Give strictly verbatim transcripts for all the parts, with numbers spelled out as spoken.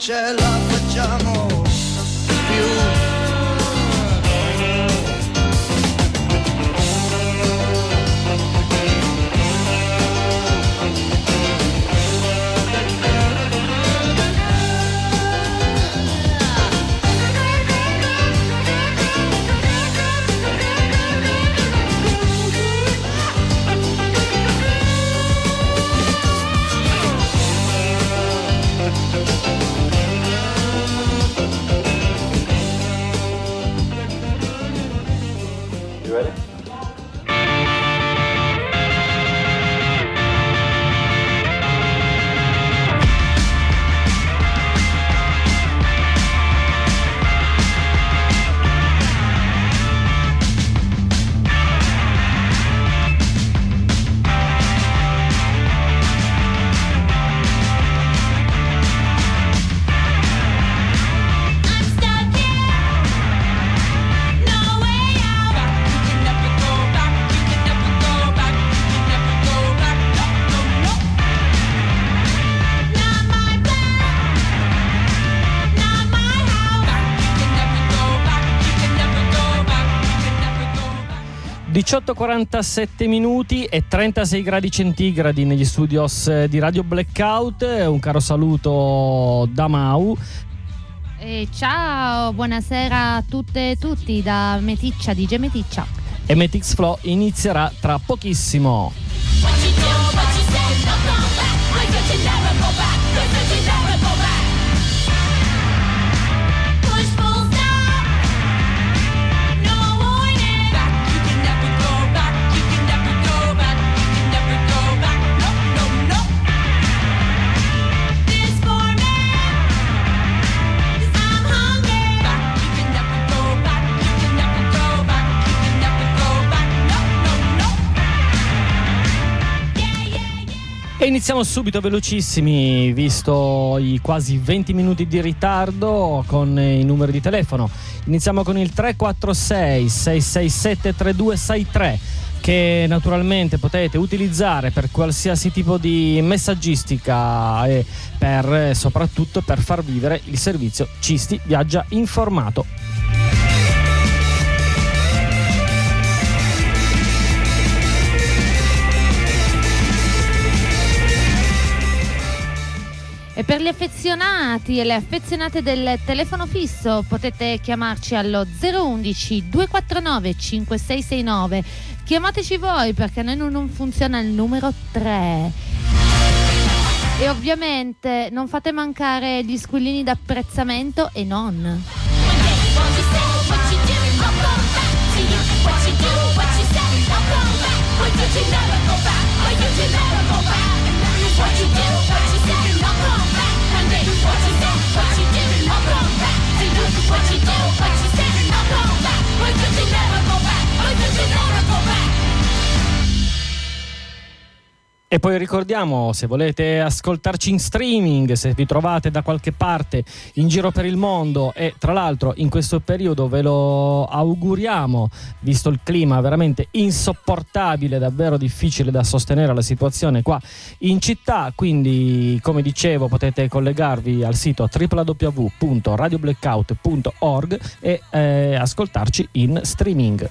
Ce la facciamo più. diciotto e quarantasette minuti e trentasei gradi centigradi negli studios di Radio Blackout. Un caro saluto da Mau. E ciao, buonasera a tutte e tutti da Meticcia, D J Meticcia. E Metix Flow inizierà tra pochissimo. E iniziamo subito velocissimi, visto i quasi venti minuti di ritardo, con i numeri di telefono. Iniziamo con il tre quattro sei sei sei sette tre due sei tre, che naturalmente potete utilizzare per qualsiasi tipo di messaggistica e per, soprattutto per far vivere il servizio Cisti Viaggia Informato. E per gli affezionati e le affezionate del telefono fisso potete chiamarci allo zero undici duecentoquarantanove cinquecentosessantanove. Chiamateci voi, perché a noi non funziona il numero tre. E ovviamente non fate mancare gli squillini d'apprezzamento e non. E poi ricordiamo, se volete ascoltarci in streaming, se vi trovate da qualche parte in giro per il mondo, e tra l'altro in questo periodo ve lo auguriamo, visto il clima veramente insopportabile, davvero difficile da sostenere la situazione qua in città, quindi come dicevo potete collegarvi al sito w w w punto radio blackout punto org e eh, ascoltarci in streaming.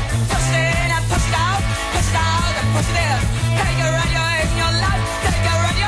Take a radio in your life, take a radio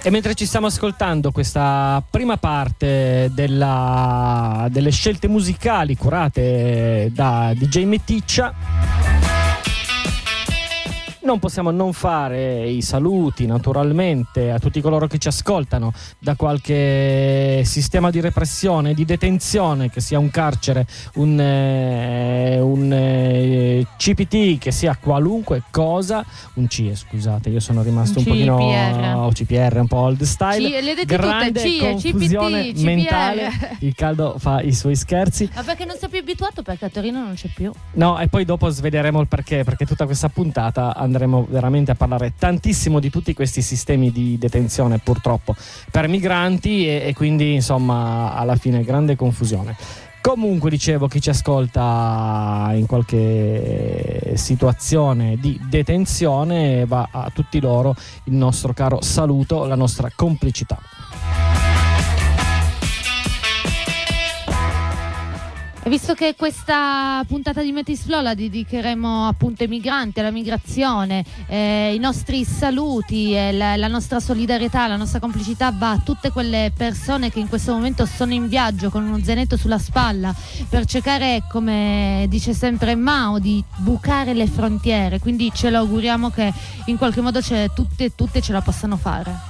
E mentre ci stiamo ascoltando questa prima parte della, delle scelte musicali curate da D J Meticcia, non possiamo non fare i saluti naturalmente a tutti coloro che ci ascoltano da qualche sistema di repressione, di detenzione, che sia un carcere, un, eh, un eh, C P T, che sia qualunque cosa, un C E, scusate, io sono rimasto un, un pochino o C P R, un po' old style. C- le dette grande tutte, C E, confusione C P T, mentale, il caldo fa i suoi scherzi. Ma perché non sei più abituato? Perché a Torino non c'è più. No, e poi dopo svederemo il perché, perché tutta questa puntata andremo veramente a parlare tantissimo di tutti questi sistemi di detenzione, purtroppo per migranti, e, e quindi insomma alla fine grande confusione. Comunque, dicevo, chi ci ascolta in qualche situazione di detenzione, va a tutti loro il nostro caro saluto, la nostra complicità. E visto che questa puntata di Metisflow la dedicheremo appunto ai migranti, alla migrazione, eh, i nostri saluti e la, la nostra solidarietà, la nostra complicità va a tutte quelle persone che in questo momento sono in viaggio con uno zainetto sulla spalla per cercare, come dice sempre Mao, di bucare le frontiere. Quindi ce lo auguriamo che in qualche modo ce, tutte e tutte ce la possano fare.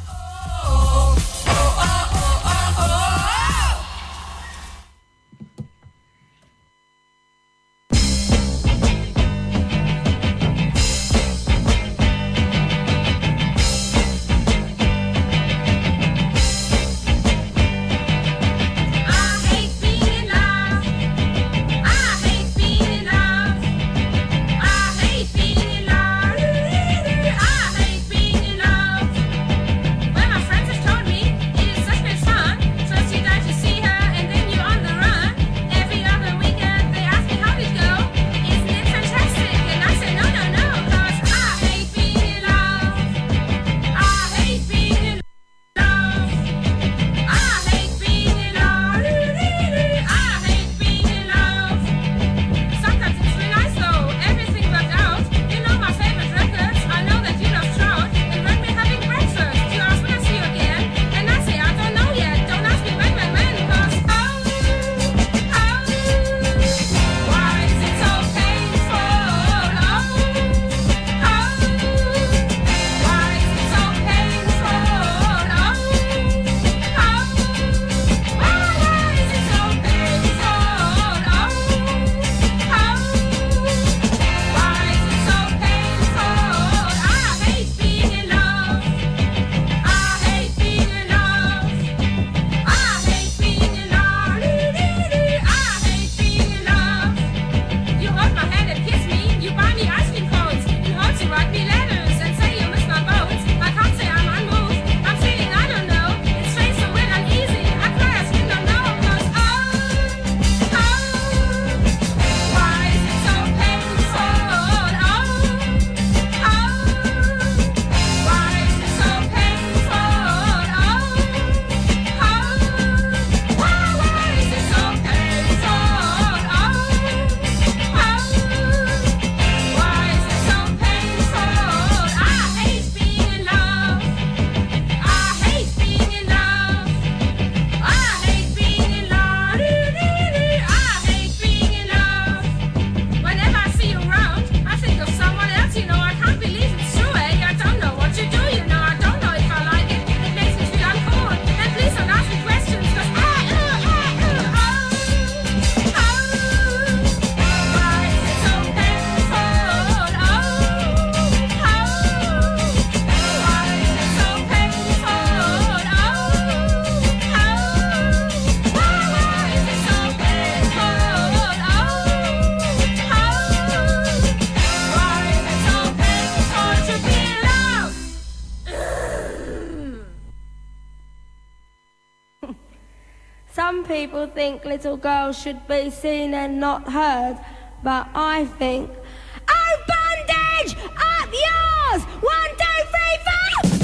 Some people think little girls should be seen and not heard, but I think, oh, bondage! Up yours! One, two, three, four!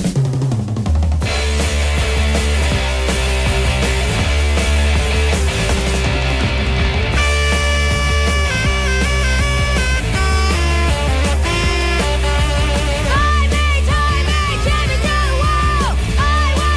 Tie me, tie me, Jimmy to the wall! I want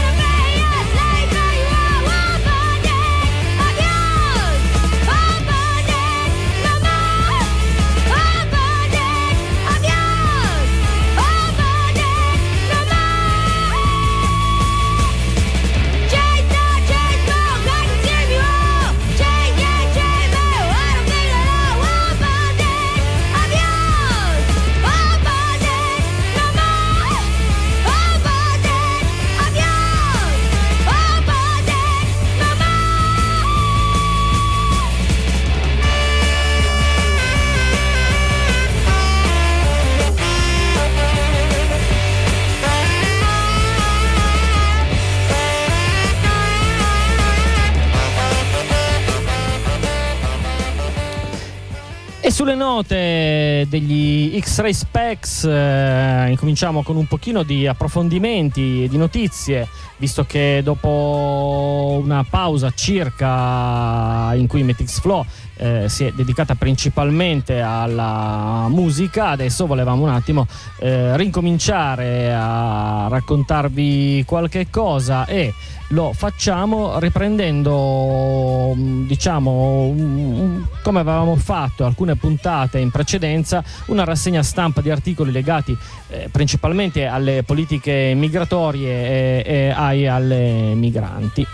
sulle note degli X-Ray Specs eh, incominciamo con un pochino di approfondimenti e di notizie, visto che dopo una pausa circa in cui Metix Flow eh, si è dedicata principalmente alla musica, adesso volevamo un attimo eh, rincominciare a raccontarvi qualche cosa e lo facciamo riprendendo, diciamo, come avevamo fatto alcune puntate in precedenza, una rassegna stampa di articoli legati eh, principalmente alle politiche migratorie e, e ai, alle migranti.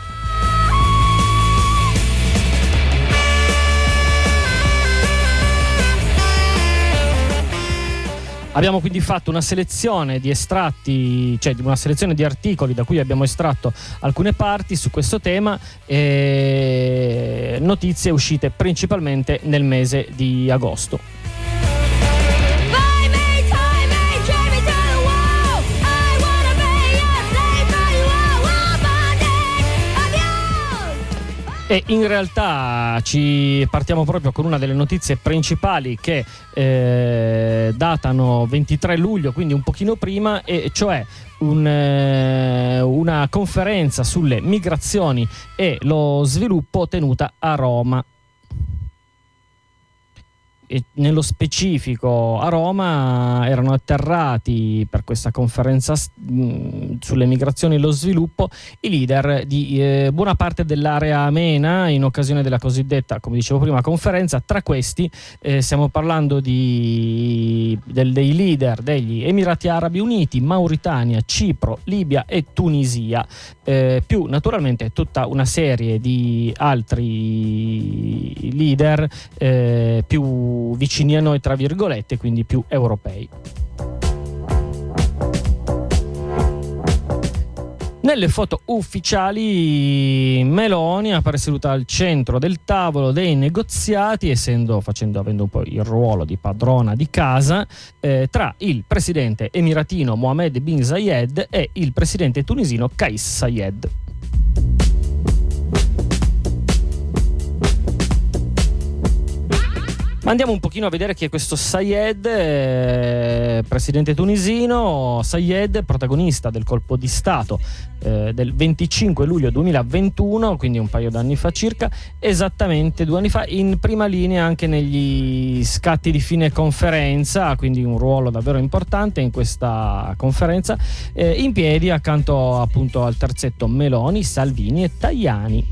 Abbiamo quindi fatto una selezione di estratti, cioè una selezione di articoli da cui abbiamo estratto alcune parti su questo tema e notizie uscite principalmente nel mese di agosto. E in realtà ci partiamo proprio con una delle notizie principali che eh, datano ventitré luglio, quindi un pochino prima, e cioè un, eh, una conferenza sulle migrazioni e lo sviluppo tenuta a Roma. E nello specifico a Roma erano atterrati per questa conferenza mh, sulle migrazioni e lo sviluppo i leader di eh, buona parte dell'area MENA in occasione della cosiddetta, come dicevo prima, conferenza. Tra questi eh, stiamo parlando di, del, dei leader degli Emirati Arabi Uniti, Mauritania, Cipro, Libia e Tunisia, eh, più naturalmente tutta una serie di altri leader eh, più vicini a noi, tra virgolette, quindi più europei. Nelle foto ufficiali Meloni appare seduta al centro del tavolo dei negoziati, essendo facendo avendo un po' il ruolo di padrona di casa, eh, tra il presidente emiratino Mohammed bin Zayed e il presidente tunisino Kais Saied. Andiamo un pochino a vedere chi è questo Saied, eh, presidente tunisino. Saied, protagonista del colpo di Stato eh, del venticinque luglio duemilaventuno, quindi un paio d'anni fa circa, esattamente due anni fa, in prima linea anche negli scatti di fine conferenza, quindi un ruolo davvero importante in questa conferenza, eh, in piedi accanto appunto al terzetto Meloni, Salvini e Tajani.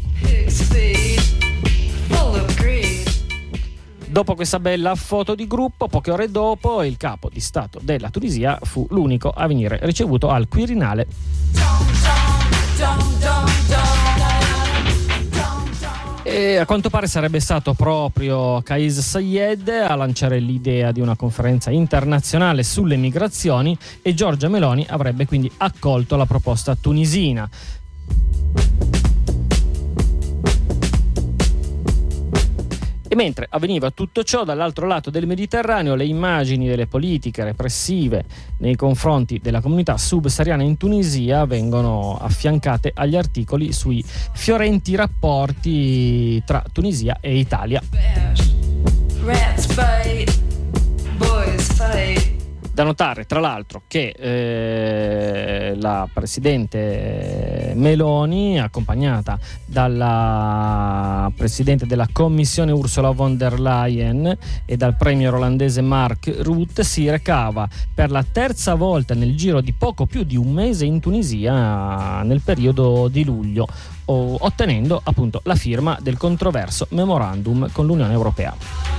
Dopo questa bella foto di gruppo, poche ore dopo, il capo di Stato della Tunisia fu l'unico a venire ricevuto al Quirinale. E a quanto pare sarebbe stato proprio Kais Saied a lanciare l'idea di una conferenza internazionale sulle migrazioni e Giorgia Meloni avrebbe quindi accolto la proposta tunisina. E mentre avveniva tutto ciò, dall'altro lato del Mediterraneo, le immagini delle politiche repressive nei confronti della comunità subsahariana in Tunisia vengono affiancate agli articoli sui fiorenti rapporti tra Tunisia e Italia. Da notare, tra l'altro, che eh, la presidente Meloni, accompagnata dalla presidente della Commissione Ursula von der Leyen e dal premier olandese Mark Rutte, si recava per la terza volta nel giro di poco più di un mese in Tunisia nel periodo di luglio, ottenendo appunto la firma del controverso memorandum con l'Unione Europea.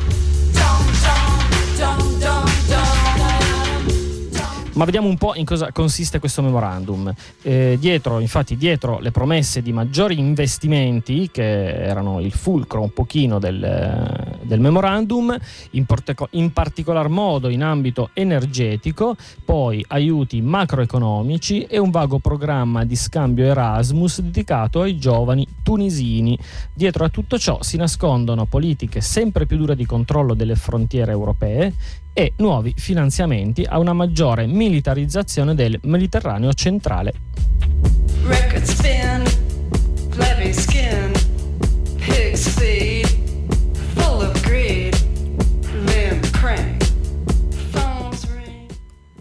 Ma vediamo un po' in cosa consiste questo memorandum. Eh, dietro, infatti, dietro le promesse di maggiori investimenti, che erano il fulcro un pochino del, del memorandum, in, porteco- in particolar modo in ambito energetico, poi aiuti macroeconomici e un vago programma di scambio Erasmus dedicato ai giovani tunisini. Dietro a tutto ciò si nascondono politiche sempre più dure di controllo delle frontiere europee e nuovi finanziamenti a una maggiore militarizzazione del Mediterraneo centrale. Record spin, flabby skin, pig's feet, full of greed, live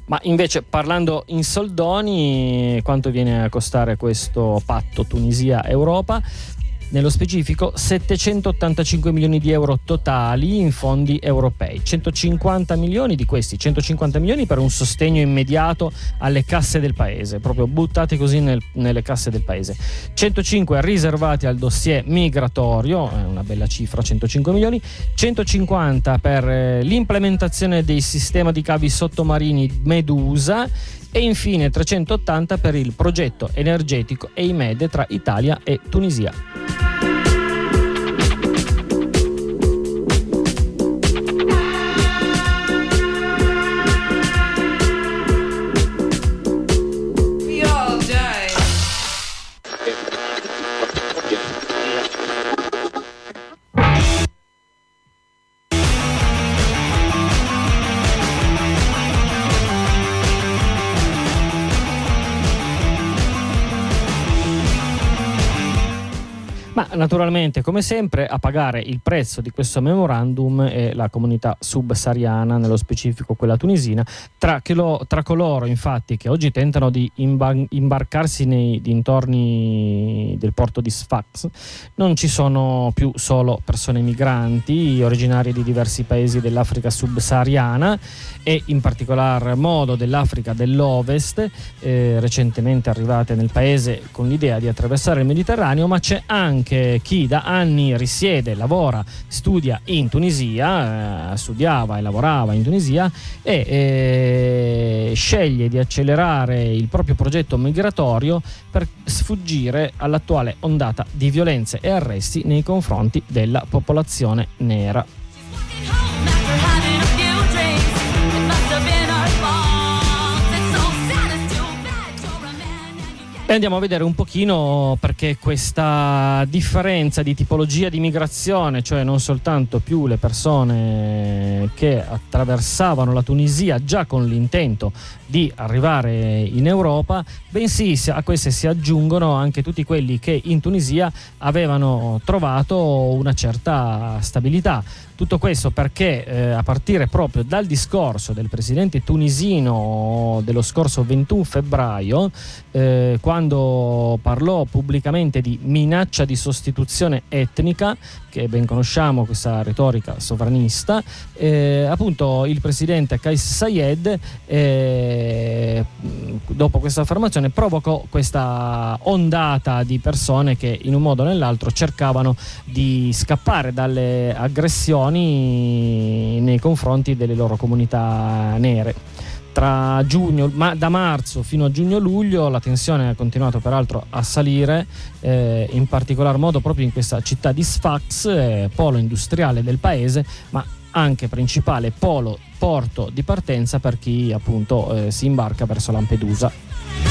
Ma invece, parlando in soldoni, quanto viene a costare questo patto Tunisia-Europa? Nello specifico settecentottantacinque milioni di euro totali in fondi europei, centocinquanta milioni di questi, centocinquanta milioni per un sostegno immediato alle casse del paese, proprio buttati così nel, nelle casse del paese, centocinque riservati al dossier migratorio, è una bella cifra, centocinque milioni, centocinquanta per eh, l'implementazione dei sistemi di cavi sottomarini Medusa e infine trecentottanta per il progetto energetico E I M E D tra Italia e Tunisia. Ma naturalmente, come sempre, a pagare il prezzo di questo memorandum è la comunità subsahariana, nello specifico quella tunisina, tra, che lo, tra coloro infatti che oggi tentano di imbar- imbarcarsi nei dintorni del porto di Sfax. Non ci sono più solo persone migranti originarie di diversi paesi dell'Africa subsahariana e in particolar modo dell'Africa dell'Ovest, eh, recentemente arrivate nel paese con l'idea di attraversare il Mediterraneo, ma c'è anche chi da anni risiede, lavora, studia in Tunisia, eh, studiava e lavorava in Tunisia e eh, sceglie di accelerare il proprio progetto migratorio per sfuggire all'attuale ondata di violenze e arresti nei confronti della popolazione nera. E andiamo a vedere un pochino perché questa differenza di tipologia di migrazione, cioè non soltanto più le persone che attraversavano la Tunisia già con l'intento di arrivare in Europa, bensì a queste si aggiungono anche tutti quelli che in Tunisia avevano trovato una certa stabilità. Tutto questo perché eh, a partire proprio dal discorso del presidente tunisino dello scorso ventuno febbraio, eh, quando parlò pubblicamente di minaccia di sostituzione etnica, che ben conosciamo questa retorica sovranista, eh, appunto il presidente Kais Saied, eh, dopo questa affermazione, provocò questa ondata di persone che in un modo o nell'altro cercavano di scappare dalle aggressioni nei confronti delle loro comunità nere. Tra giugno, ma da marzo fino a giugno-luglio la tensione ha continuato peraltro a salire, eh, in particolar modo proprio in questa città di Sfax, eh, polo industriale del paese, ma anche principale polo porto di partenza per chi appunto eh, si imbarca verso Lampedusa.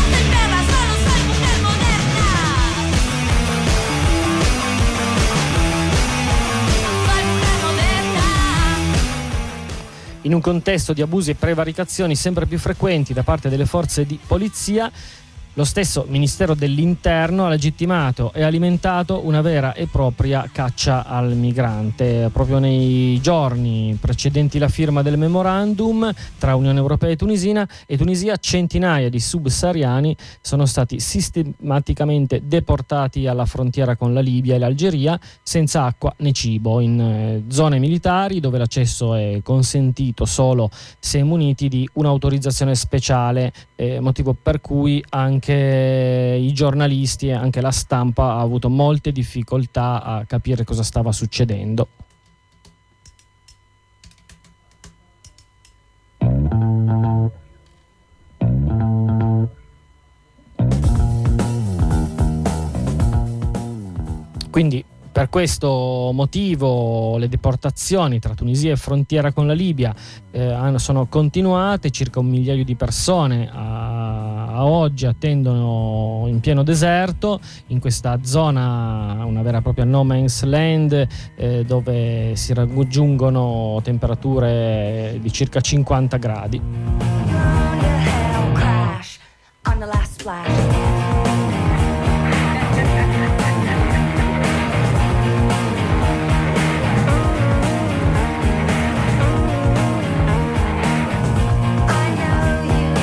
In un contesto di abusi e prevaricazioni sempre più frequenti da parte delle forze di polizia, lo stesso Ministero dell'Interno ha legittimato e alimentato una vera e propria caccia al migrante. Proprio nei giorni precedenti la firma del memorandum tra Unione Europea e Tunisina e Tunisia, centinaia di subsahariani sono stati sistematicamente deportati alla frontiera con la Libia e l'Algeria senza acqua né cibo, in eh, zone militari dove l'accesso è consentito solo se muniti di un'autorizzazione speciale, eh, motivo per cui anche i giornalisti e anche la stampa ha avuto molte difficoltà a capire cosa stava succedendo. Quindi per questo motivo le deportazioni tra Tunisia e frontiera con la Libia eh, sono continuate. Circa un migliaio di persone a, a oggi attendono in pieno deserto in questa zona, una vera e propria no man's land, eh, dove si raggiungono temperature di circa cinquanta gradi. I know you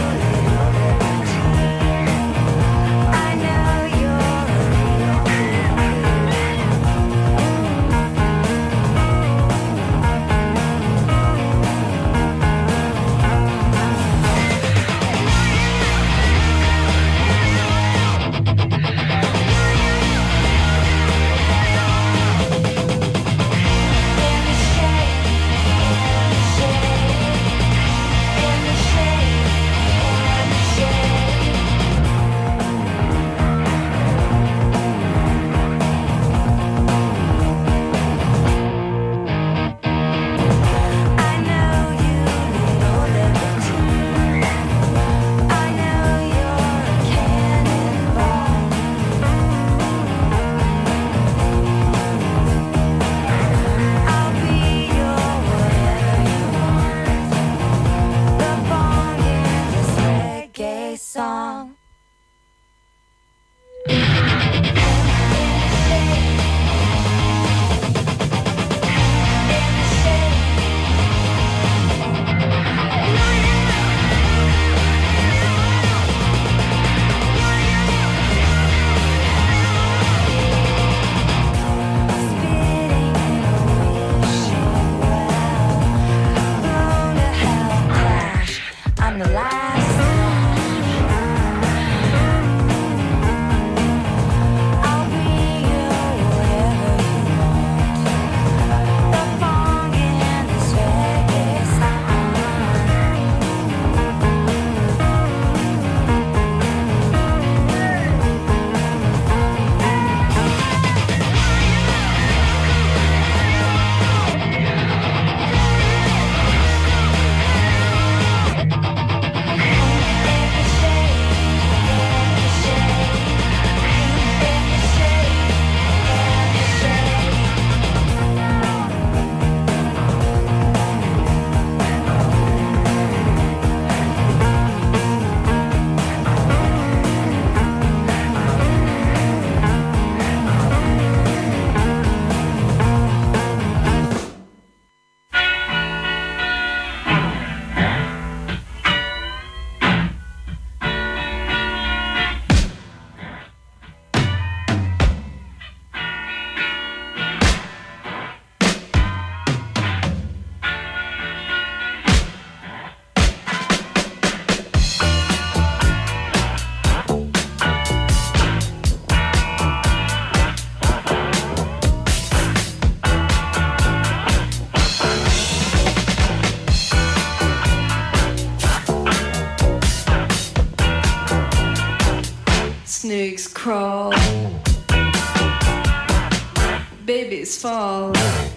Trees fall,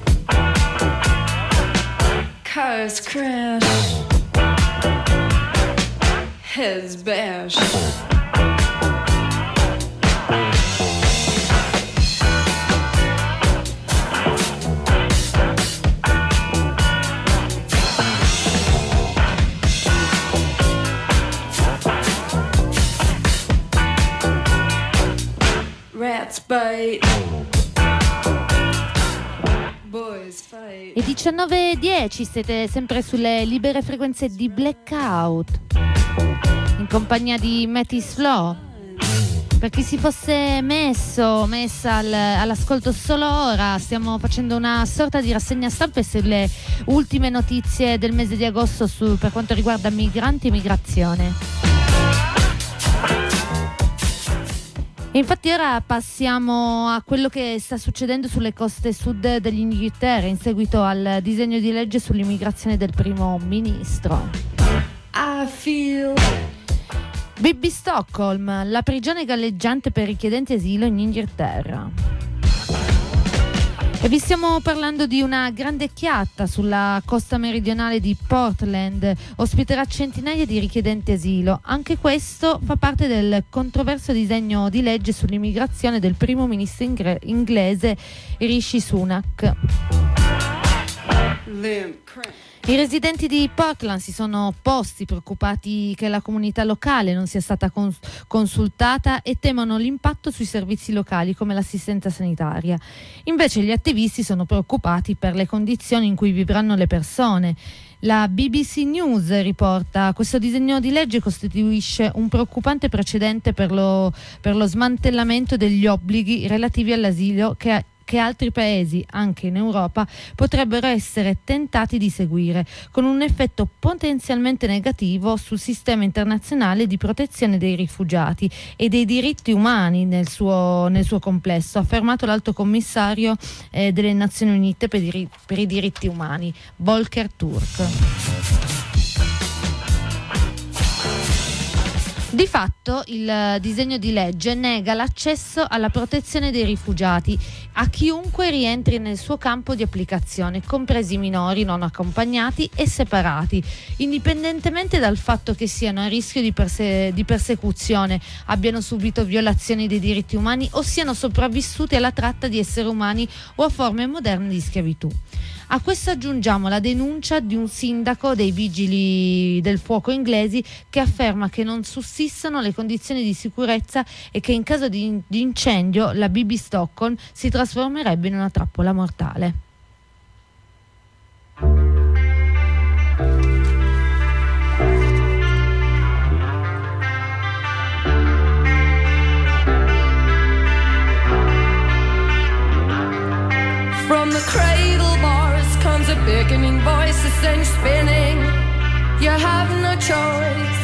cars crash, heads bash. Rats bite. Boys fight. E diciannove e dieci siete sempre sulle libere frequenze di Blackout in compagnia di Matty Slow. Per chi si fosse messo messa al, all'ascolto solo ora, stiamo facendo una sorta di rassegna stampa sulle ultime notizie del mese di agosto su, per quanto riguarda migranti e migrazione. E infatti ora passiamo a quello che sta succedendo sulle coste sud dell'Inghilterra in seguito al disegno di legge sull'immigrazione del primo ministro. I feel B B Stockholm, la prigione galleggiante per richiedenti asilo in Inghilterra. E vi stiamo parlando di una grande chiatta sulla costa meridionale di Portland, ospiterà centinaia di richiedenti asilo. Anche questo fa parte del controverso disegno di legge sull'immigrazione del primo ministro ingre- inglese Rishi Sunak. I residenti di Portland si sono opposti, preoccupati che la comunità locale non sia stata cons- consultata e temono l'impatto sui servizi locali come l'assistenza sanitaria. Invece gli attivisti sono preoccupati per le condizioni in cui vivranno le persone. La B B C News riporta: questo disegno di legge costituisce un preoccupante precedente per lo, per lo smantellamento degli obblighi relativi all'asilo che che altri paesi, anche in Europa, potrebbero essere tentati di seguire, con un effetto potenzialmente negativo sul sistema internazionale di protezione dei rifugiati e dei diritti umani nel suo, nel suo complesso, ha affermato l'alto commissario eh, delle Nazioni Unite per, diri- per i diritti umani, Volker Turk. Di fatto il disegno di legge nega l'accesso alla protezione dei rifugiati a chiunque rientri nel suo campo di applicazione, compresi minori non accompagnati e separati, indipendentemente dal fatto che siano a rischio di, perse- di persecuzione, abbiano subito violazioni dei diritti umani o siano sopravvissuti alla tratta di esseri umani o a forme moderne di schiavitù. A questo aggiungiamo la denuncia di un sindaco dei vigili del fuoco inglesi che afferma che non sussistono le condizioni di sicurezza e che in caso di, di incendio la B B Stockholm si trasformerebbe in una trappola mortale. from the cradle bars comes a beckoning voice that sends you spinning. You have no choice.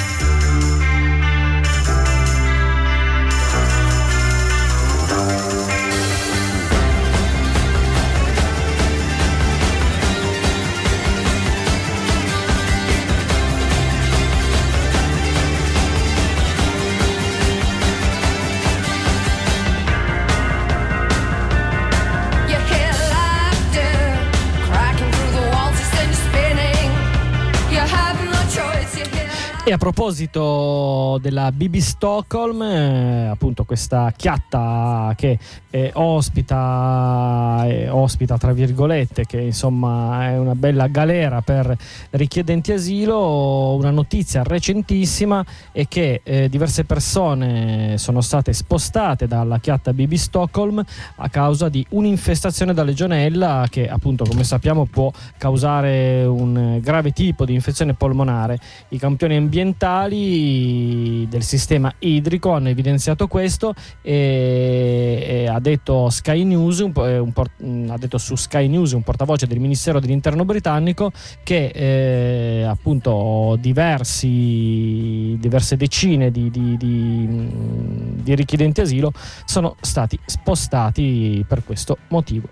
E a proposito della B B Stockholm, eh, appunto questa chiatta che eh, ospita, eh, ospita tra virgolette, che insomma è una bella galera per richiedenti asilo, una notizia recentissima è che eh, diverse persone sono state spostate dalla chiatta B B Stockholm a causa di un'infestazione da legionella che appunto, come sappiamo, può causare un grave tipo di infezione polmonare. I campioni ambientali del sistema idrico hanno evidenziato questo e, e ha detto Sky News un, un port, ha detto su Sky News un portavoce del Ministero dell'Interno britannico che eh, appunto diversi diverse decine di, di, di, di richiedenti asilo sono stati spostati per questo motivo.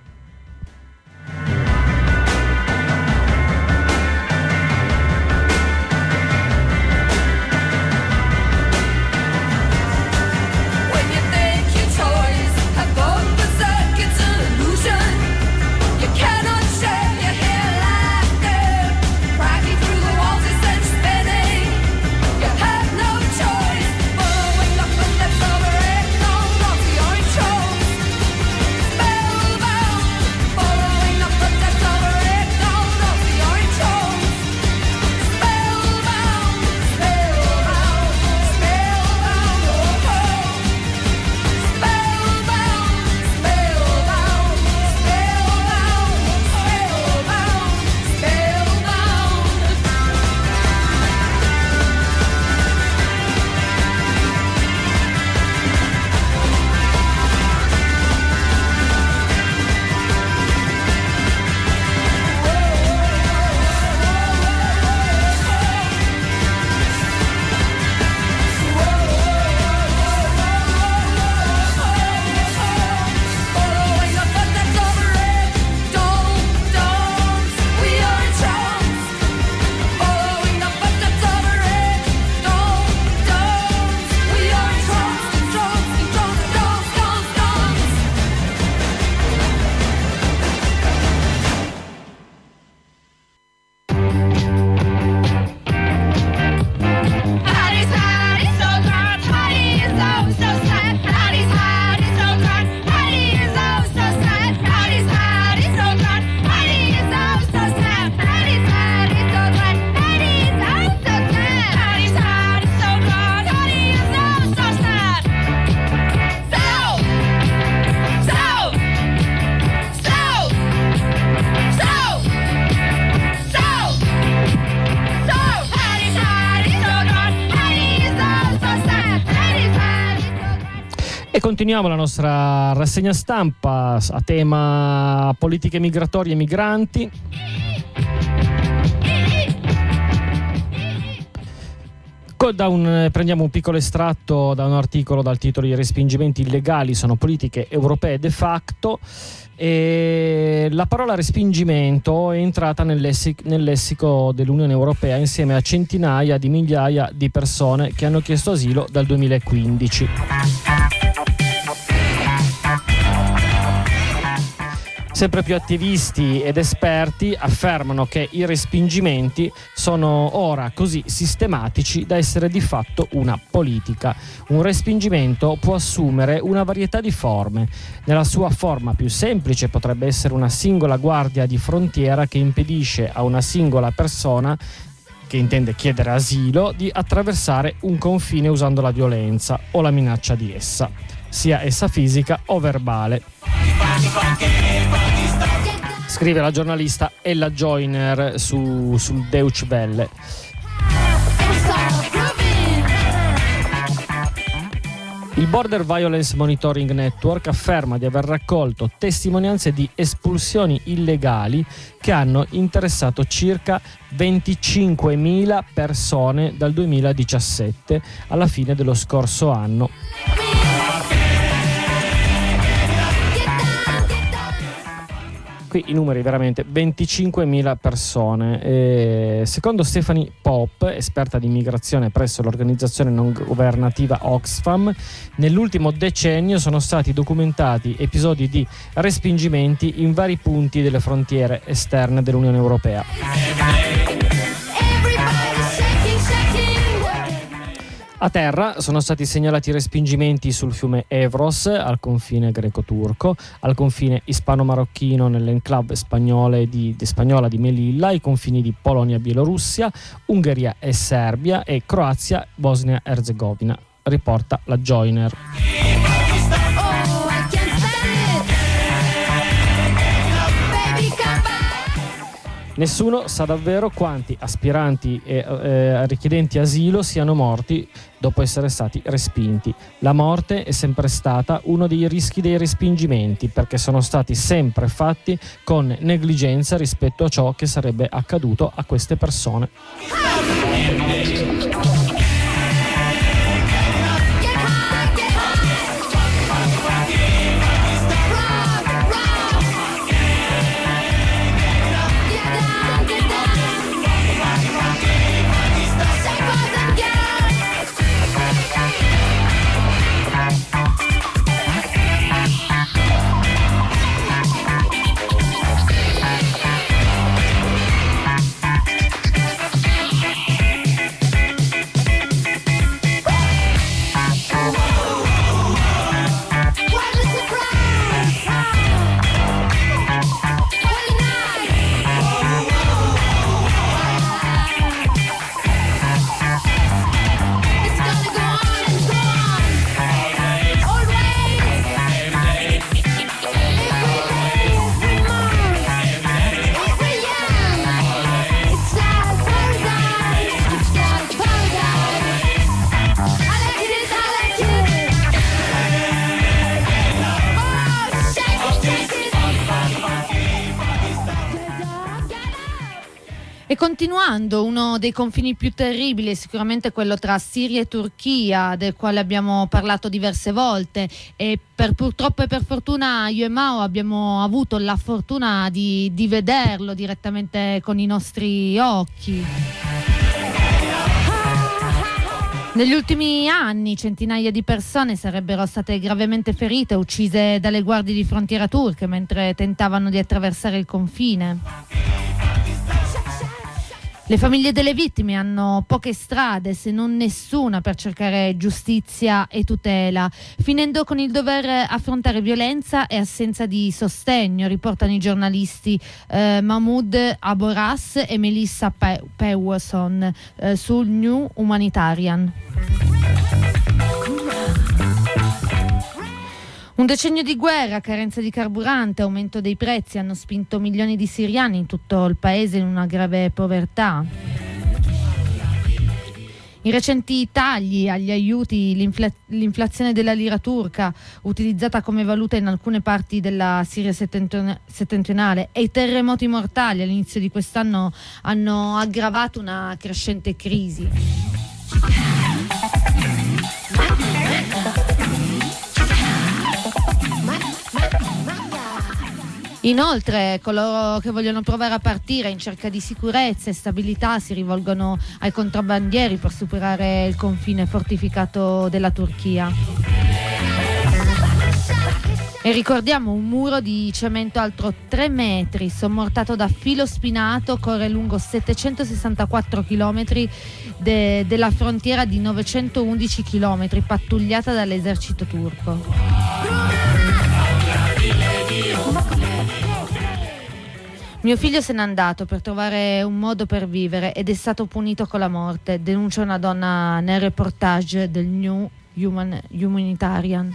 Continuiamo la nostra rassegna stampa a tema politiche migratorie e migranti. Da un, prendiamo un piccolo estratto da un articolo dal titolo "I respingimenti illegali sono politiche europee de facto". E la parola respingimento è entrata nel, lessic- nel lessico dell'Unione Europea insieme a centinaia di migliaia di persone che hanno chiesto asilo dal duemilaquindici. Sempre più attivisti ed esperti affermano che i respingimenti sono ora così sistematici da essere di fatto una politica. Un respingimento può assumere una varietà di forme. Nella sua forma più semplice potrebbe essere una singola guardia di frontiera che impedisce a una singola persona che intende chiedere asilo di attraversare un confine usando la violenza o la minaccia di essa, sia essa fisica o verbale. Scrive la giornalista Ella Joyner su, sul Deutsche Welle. Il Border Violence Monitoring Network afferma di aver raccolto testimonianze di espulsioni illegali che hanno interessato circa venticinquemila persone dal duemiladiciassette alla fine dello scorso anno. Qui i numeri veramente, venticinquemila persone. E secondo Stephanie Pope, esperta di immigrazione presso l'organizzazione non governativa Oxfam, nell'ultimo decennio sono stati documentati episodi di respingimenti in vari punti delle frontiere esterne dell'Unione Europea. A terra sono stati segnalati respingimenti sul fiume Evros, al confine greco-turco, al confine ispano-marocchino nell'enclave spagnole di, di spagnola di Melilla, ai confini di Polonia-Bielorussia, Ungheria e Serbia e Croazia-Bosnia-Erzegovina, riporta la Joyner. Nessuno sa davvero quanti aspiranti e eh, richiedenti asilo siano morti dopo essere stati respinti. La morte è sempre stata uno dei rischi dei respingimenti, perché sono stati sempre fatti con negligenza rispetto a ciò che sarebbe accaduto a queste persone. E continuando, uno dei confini più terribili è sicuramente quello tra Siria e Turchia, del quale abbiamo parlato diverse volte, e per purtroppo e per fortuna io e Mao abbiamo avuto la fortuna di, di vederlo direttamente con i nostri occhi. Negli ultimi anni centinaia di persone sarebbero state gravemente ferite e uccise dalle guardie di frontiera turche mentre tentavano di attraversare il confine. Le famiglie delle vittime hanno poche strade, se non nessuna, per cercare giustizia e tutela, finendo con il dover affrontare violenza e assenza di sostegno, riportano i giornalisti eh, Mahmoud Aboras e Melissa Pe- Pewson eh, sul New Humanitarian. Un decennio di guerra, carenza di carburante, aumento dei prezzi hanno spinto milioni di siriani in tutto il paese in una grave povertà. I recenti tagli agli aiuti, l'infla- l'inflazione della lira turca, utilizzata come valuta in alcune parti della Siria settentrion- settentrionale, e i terremoti mortali all'inizio di quest'anno hanno aggravato una crescente crisi. Inoltre, coloro che vogliono provare a partire in cerca di sicurezza e stabilità si rivolgono ai contrabbandieri per superare il confine fortificato della Turchia. E ricordiamo un muro di cemento alto tre metri, sommortato da filo spinato, corre lungo settecentosessantaquattro chilometri de- della frontiera di novecentoundici chilometri, pattugliata dall'esercito turco. Mio figlio se n'è andato per trovare un modo per vivere ed è stato punito con la morte, denuncia una donna nel reportage del New Human, Humanitarian.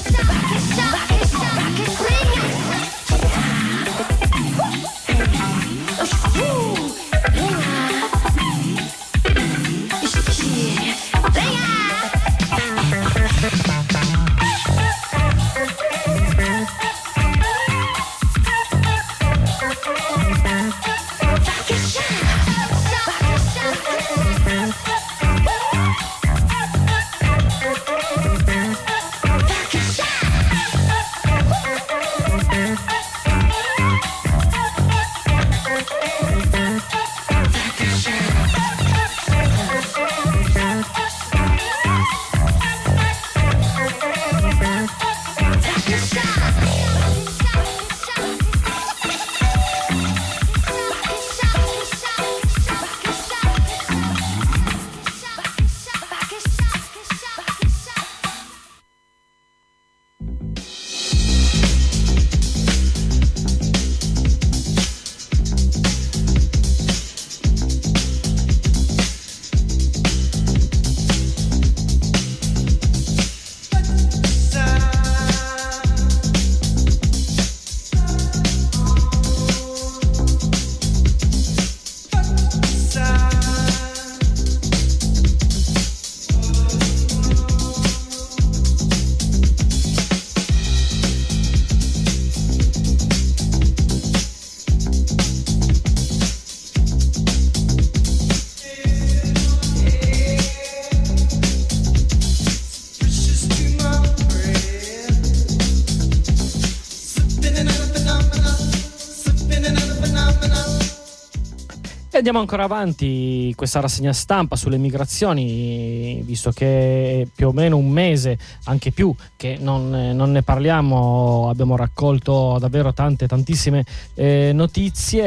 Andiamo ancora avanti questa rassegna stampa sulle migrazioni, visto che è più o meno un mese, anche più, che non, non ne parliamo. Abbiamo raccolto davvero tante, tantissime eh, notizie.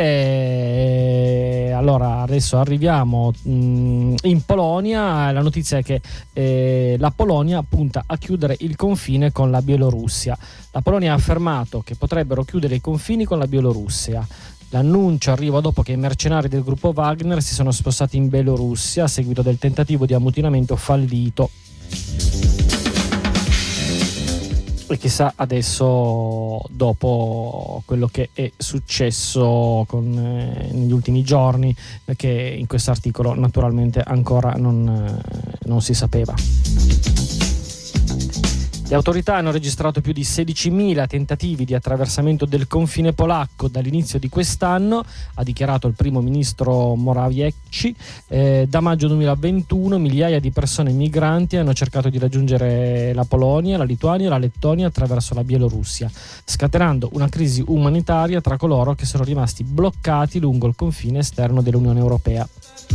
E allora adesso arriviamo mh, in Polonia. La notizia è che eh, la Polonia punta a chiudere il confine con la Bielorussia. La Polonia ha affermato che potrebbero chiudere i confini con la Bielorussia. L'annuncio arriva dopo che i mercenari del gruppo Wagner si sono spostati in Bielorussia a seguito del tentativo di ammutinamento fallito. E chissà adesso, dopo quello che è successo con, eh, negli ultimi giorni, che in questo articolo naturalmente ancora non, eh, non si sapeva. Le autorità hanno registrato più di sedicimila tentativi di attraversamento del confine polacco dall'inizio di quest'anno, ha dichiarato il primo ministro Morawiecki. Eh, da maggio duemilaventuno migliaia di persone migranti hanno cercato di raggiungere la Polonia, la Lituania e la Lettonia attraverso la Bielorussia, scatenando una crisi umanitaria tra coloro che sono rimasti bloccati lungo il confine esterno dell'Unione Europea.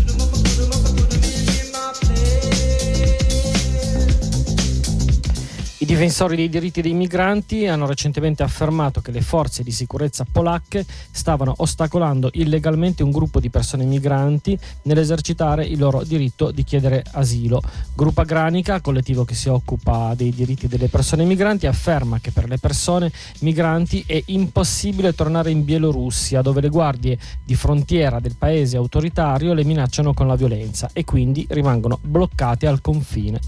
I difensori dei diritti dei migranti hanno recentemente affermato che le forze di sicurezza polacche stavano ostacolando illegalmente un gruppo di persone migranti nell'esercitare il loro diritto di chiedere asilo. Grupa Granica, collettivo che si occupa dei diritti delle persone migranti, afferma che per le persone migranti è impossibile tornare in Bielorussia, dove le guardie di frontiera del paese autoritario le minacciano con la violenza e quindi rimangono bloccate al confine.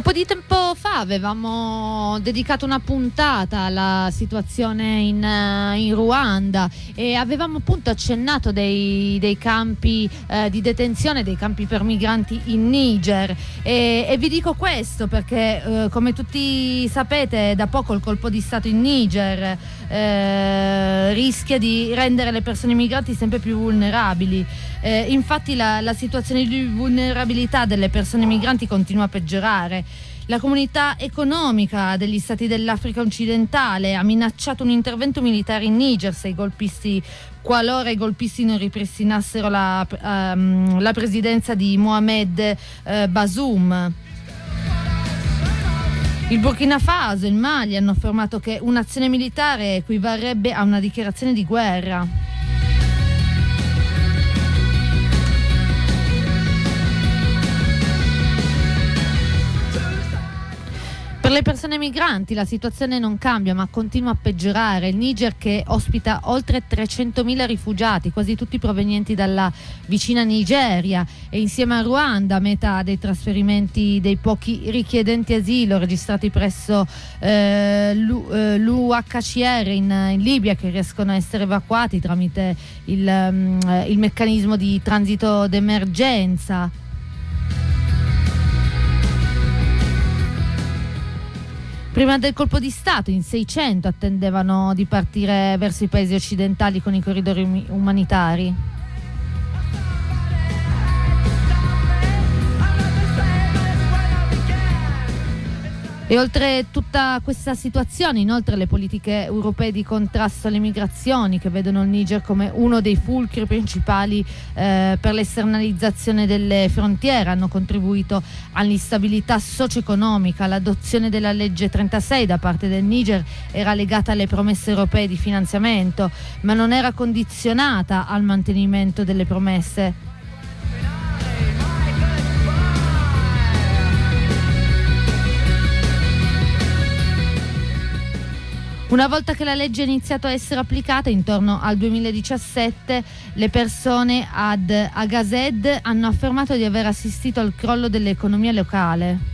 po' di tempo fa avevamo dedicato una puntata alla situazione in, in Ruanda e avevamo appunto accennato dei, dei campi eh, di detenzione, dei campi per migranti in Niger e, e vi dico questo perché eh, come tutti sapete da poco il colpo di stato in Niger eh, rischia di rendere le persone migranti sempre più vulnerabili. Eh, infatti la, la situazione di vulnerabilità delle persone migranti continua a peggiorare. La comunità economica degli stati dell'Africa occidentale ha minacciato un intervento militare in Niger se i golpisti, qualora i golpisti non ripristinassero la, um, la presidenza di Mohamed uh, Bazoum. Il Burkina Faso e il Mali hanno affermato che un'azione militare equivarrebbe a una dichiarazione di guerra. Per le persone migranti la situazione non cambia ma continua a peggiorare. Il Niger, che ospita oltre trecentomila rifugiati, quasi tutti provenienti dalla vicina Nigeria, e insieme a Ruanda meta dei trasferimenti dei pochi richiedenti asilo registrati presso eh, l'U H C R in, in Libia, che riescono a essere evacuati tramite il, um, il meccanismo di transito d'emergenza. Prima del colpo di Stato in seicento attendevano di partire verso i paesi occidentali con i corridoi umanitari. E oltre tutta questa situazione, inoltre, le politiche europee di contrasto alle migrazioni, che vedono il Niger come uno dei fulcri principali eh, per l'esternalizzazione delle frontiere, hanno contribuito all'instabilità socio-economica. L'adozione della legge trentasei da parte del Niger era legata alle promesse europee di finanziamento, ma non era condizionata al mantenimento delle promesse. Una volta che la legge ha iniziato a essere applicata, intorno al duemiladiciassette, le persone ad Agazed hanno affermato di aver assistito al crollo dell'economia locale.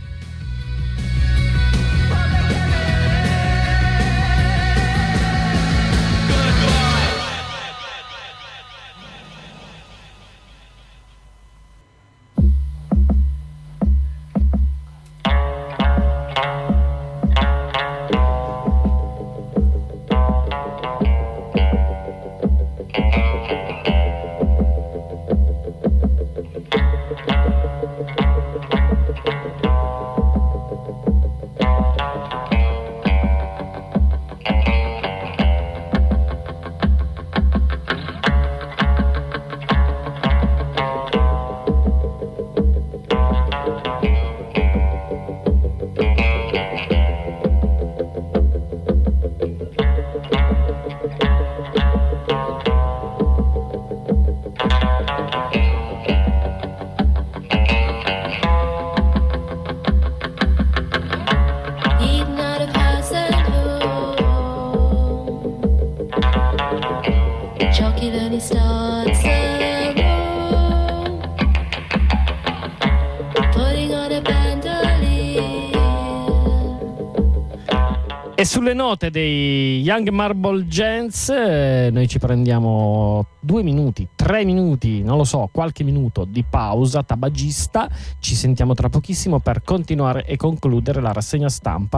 E sulle note dei Young Marble Gents eh, noi ci prendiamo due minuti, tre minuti, non lo so, qualche minuto di pausa tabagista. Ci sentiamo tra pochissimo per continuare e concludere la rassegna stampa.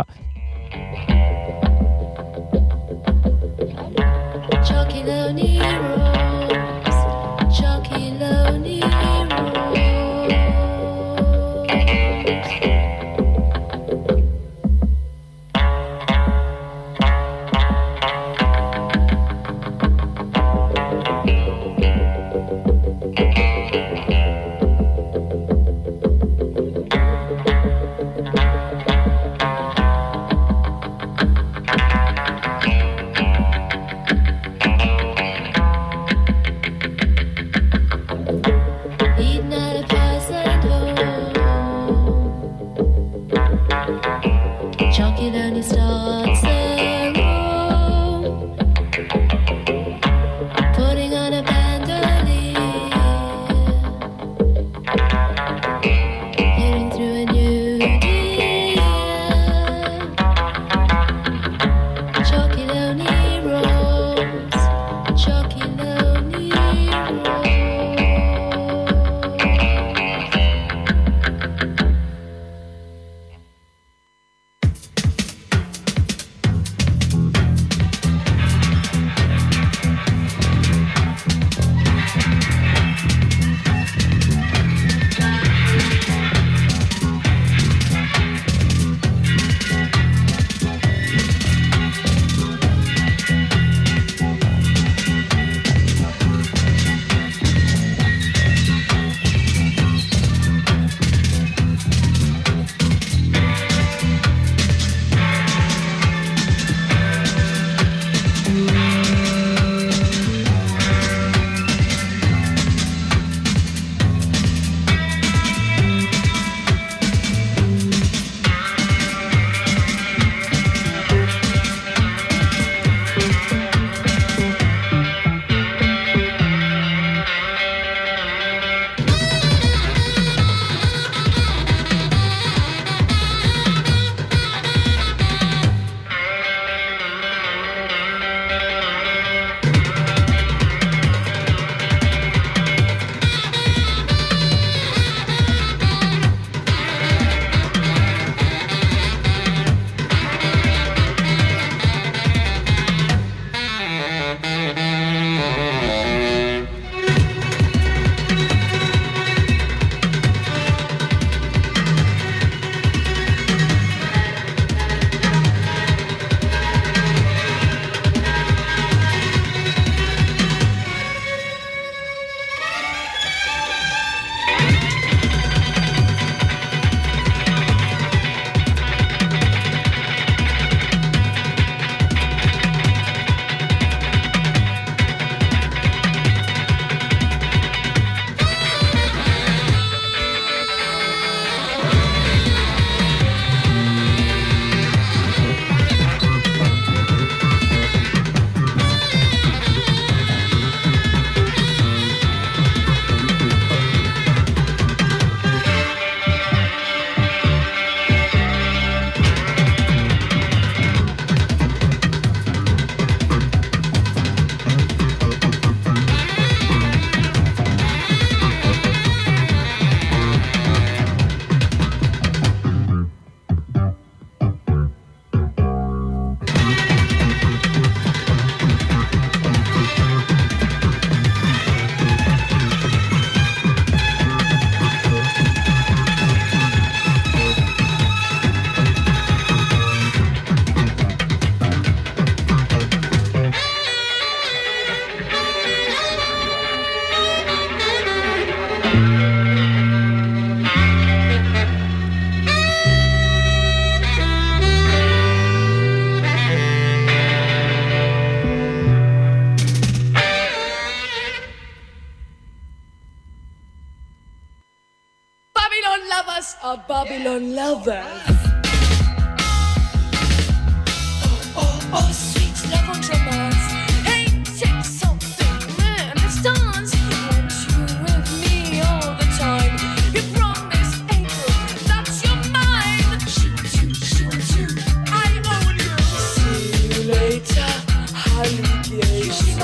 us are Babylon lovers. Oh, oh, oh, sweet love on drummers. Hey, take something, man, let's dance. Want you with me all the time. You promise, April, that you're mine. Shoot you, shoot you, I own you. See you later, alligator.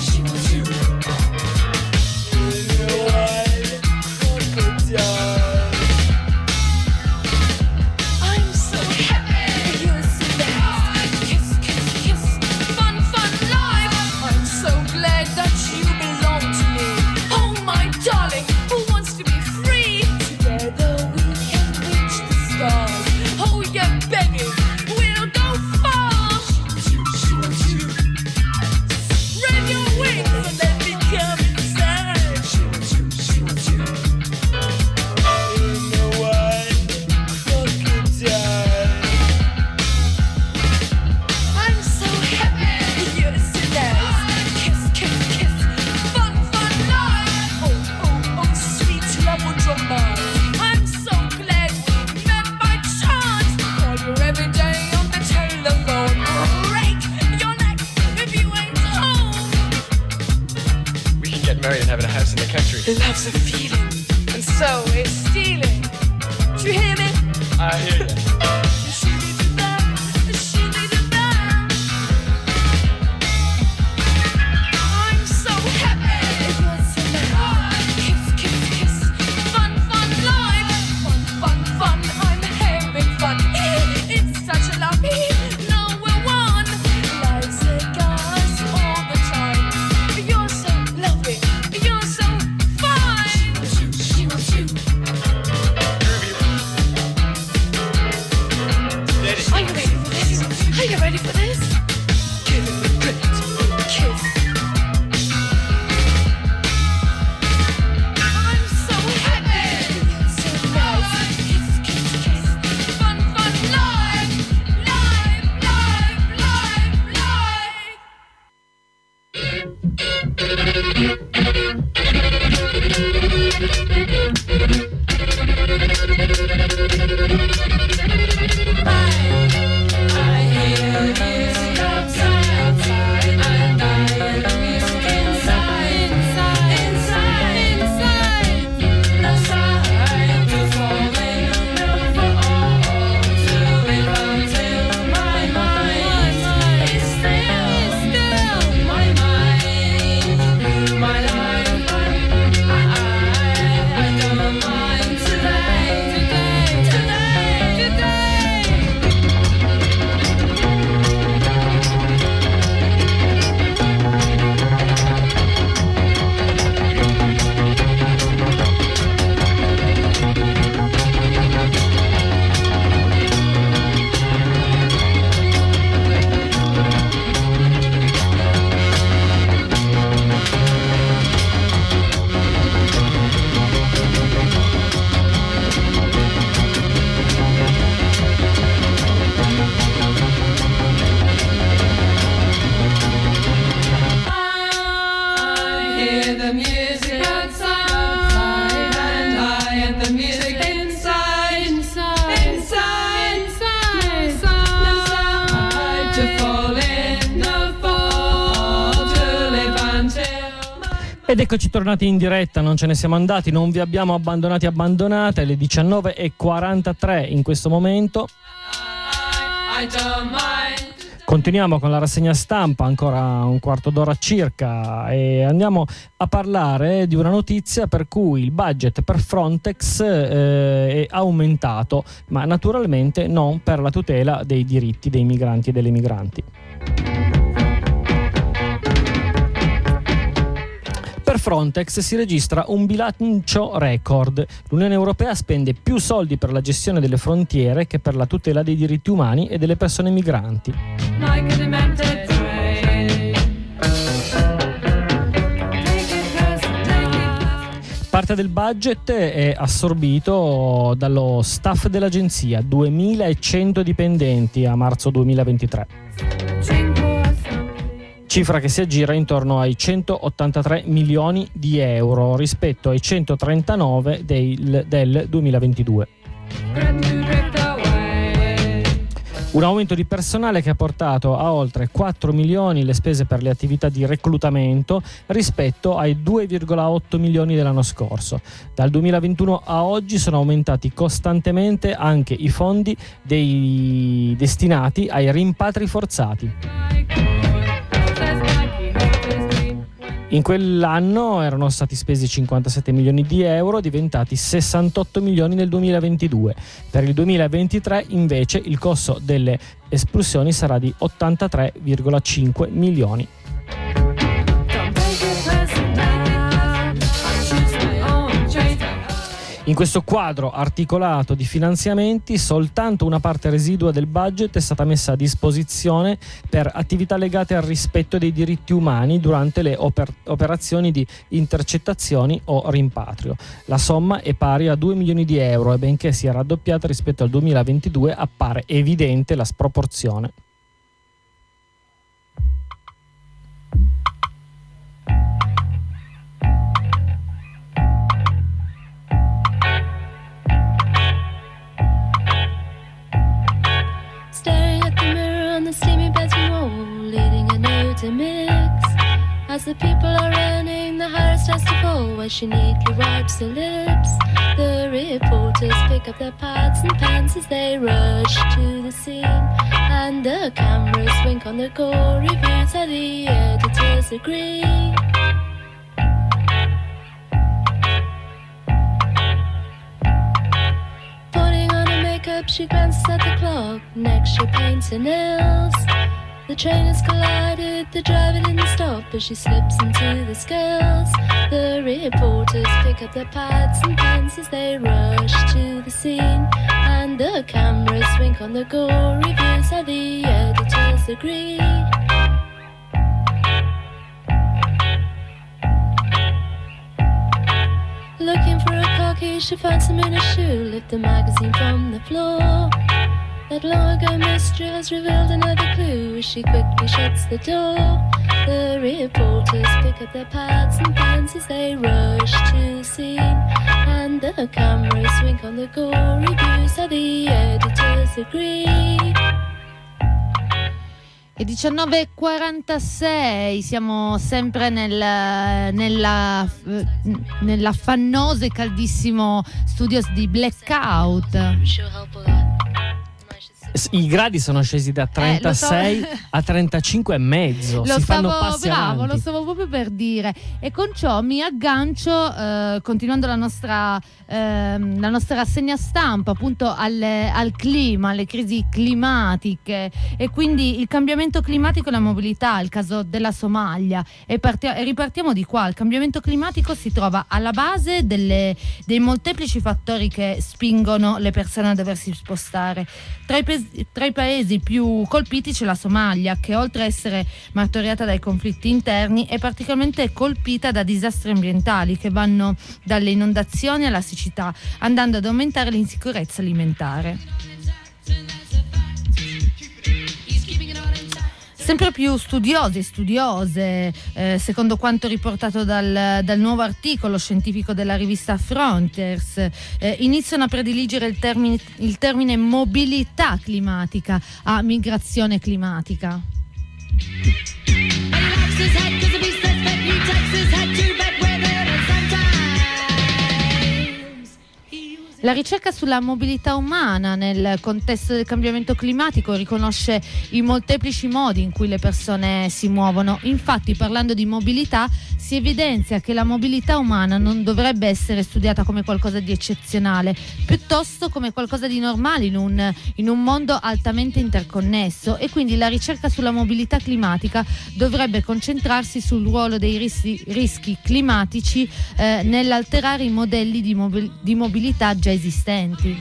Love's a feeling, and so is stealing. Do you hear me? I hear you. I'm so happy. It was a night. Kiss, kiss, kiss. Fun, fun life. Fun, fun, fun. I'm having fun. It's such a lucky. Now we're one. Life's a gas all the time. You're so lovely. You're so Are you ready for this? Give it a great kiss. I'm so happy. So nice. Kiss, kiss, kiss. Fun, fun, life. Life, life, life, life. Ed eccoci tornati in diretta, non ce ne siamo andati, non vi abbiamo abbandonati abbandonate, alle diciannove e quarantatré in questo momento. Continuiamo con la rassegna stampa, ancora un quarto d'ora circa, e andiamo a parlare di una notizia per cui il budget per Frontex eh, è aumentato, ma naturalmente non per la tutela dei diritti dei migranti e delle migranti. Per Frontex si registra un bilancio record. L'Unione Europea spende più soldi per la gestione delle frontiere che per la tutela dei diritti umani e delle persone migranti. Parte del budget è assorbito dallo staff dell'agenzia, duemilacento dipendenti a marzo duemilaventitré. Cifra che si aggira intorno ai centottantatré milioni di euro rispetto ai centotrentanove del, del duemilaventidue. Un aumento di personale che ha portato a oltre quattro milioni le spese per le attività di reclutamento rispetto ai due virgola otto milioni dell'anno scorso. Dal duemilaventuno a oggi sono aumentati costantemente anche i fondi dei destinati ai rimpatri forzati. In quell'anno erano stati spesi cinquantasette milioni di euro, diventati sessantotto milioni nel duemilaventidue. Per il duemilaventitré invece il costo delle espulsioni sarà di ottantatré virgola cinque milioni. In questo quadro articolato di finanziamenti, soltanto una parte residua del budget è stata messa a disposizione per attività legate al rispetto dei diritti umani durante le oper- operazioni di intercettazioni o rimpatrio. La somma è pari a due milioni di euro e benché sia raddoppiata rispetto al duemilaventidue, appare evidente la sproporzione. Staring at the mirror on the steamy bedroom wall, leading a note to mix. As the people are running, the heart starts to fall while she neatly wipes her lips. The reporters pick up their pads and pens as they rush to the scene, and the cameras wink on the gore reviews and the editors agree. Putting on her makeup, she glances at the clock. Next she paints her nails. The train has collided, the driver didn't stop as she slips into the scales. The reporters pick up their pads and pens as they rush to the scene, and the cameras wink on the gore reviews and the editors agree. Looking for a car key, she finds him in a shoe. Lift the magazine from the floor. That long ago mystery has revealed another clue as she quickly shuts the door. The reporters pick up their pads and pens as they rush to the scene, and the cameras wink on the gore reviews and the editors agree. E diciannove e quarantasei, siamo sempre nel, nella, nell'affannoso e caldissimo studios di Blackout. I gradi sono scesi da trentasei eh, so. a trentacinque e mezzo. Lo si stavo, fanno passi bravo, avanti. lo stavo proprio per dire. E con ciò mi aggancio, eh, continuando la nostra, eh, la nostra rassegna stampa, appunto al, al clima, alle crisi climatiche e quindi il cambiamento climatico e la mobilità, il caso della Somalia. E, parti- e ripartiamo di qua. Il cambiamento climatico si trova alla base delle, dei molteplici fattori che spingono le persone a doversi spostare. Tra i, pe- tra i paesi più colpiti c'è la Somalia, che oltre a essere martoriata dai conflitti interni è particolarmente colpita da disastri ambientali che vanno dalle inondazioni alla siccità, andando ad aumentare l'insicurezza alimentare. Sempre più studiosi e studiose, eh, secondo quanto riportato dal, dal nuovo articolo scientifico della rivista Frontiers, eh, iniziano a prediligere il termine, il termine mobilità climatica a migrazione climatica. La ricerca sulla mobilità umana nel contesto del cambiamento climatico riconosce i molteplici modi in cui le persone si muovono. Infatti, parlando di mobilità, si evidenzia che la mobilità umana non dovrebbe essere studiata come qualcosa di eccezionale, piuttosto come qualcosa di normale in un, in un mondo altamente interconnesso, e quindi la ricerca sulla mobilità climatica dovrebbe concentrarsi sul ruolo dei rischi, rischi climatici eh, nell'alterare i modelli di, mobil- di mobilità già esistenti.